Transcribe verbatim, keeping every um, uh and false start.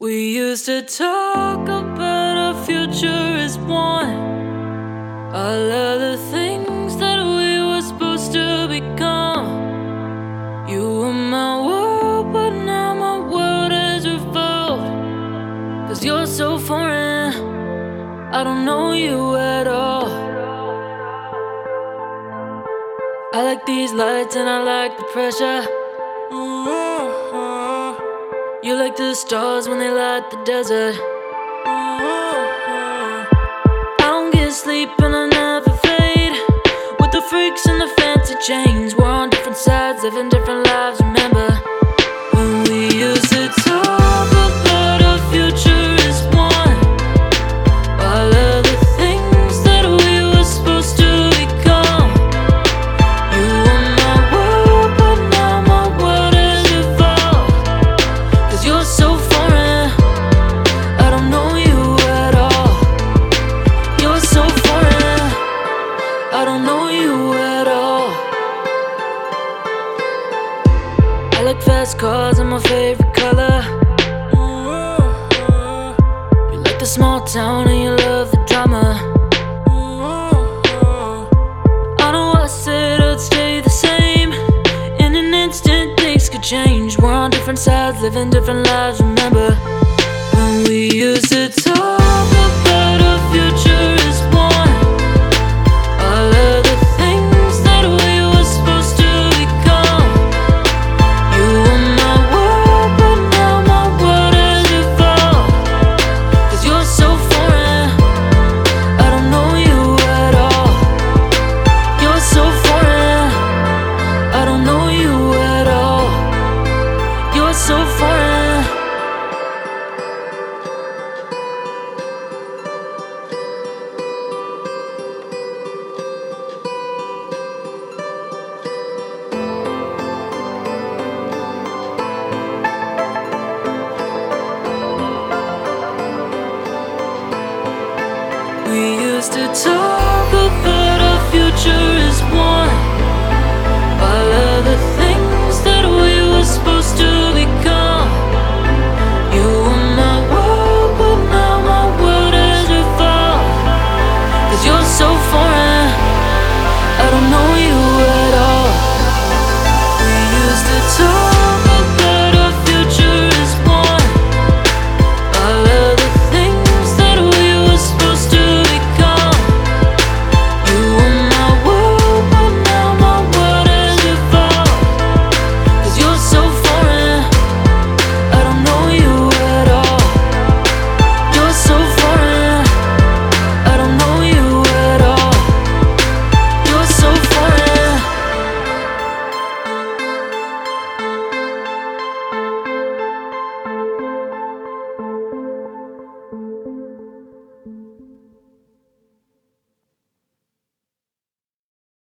We used to talk about our future as one. All of the things that we were supposed to become. You were my world, but now my world has revolved. Cause you're so foreign, I don't know you at all. I like these lights and I like the pressure. You like the stars when they light the desert. I don't get sleep and I never fade. With the freaks and the fancy chains, we're on different sides, living different lives. Remember when we used to talk about our future as one. All of the things that we were supposed to become. You were my world, but now my world has evolved. Cause you're so foreign, I don't know you at all. You're so foreign, I don't know you at all. I like fast cars and my favorite color. You like the small town and you love the drama. I know I said I'd stay the same. In an instant things could change. We're on different sides, living different lives. Remember when we used to talk about our future as one. All of the things that we were supposed to become. You were my world, but now my world has evolved. Cause you're so foreign, I don't know you at all. You're so foreign, I don't know you at all. You're so foreign. We used to talk about our future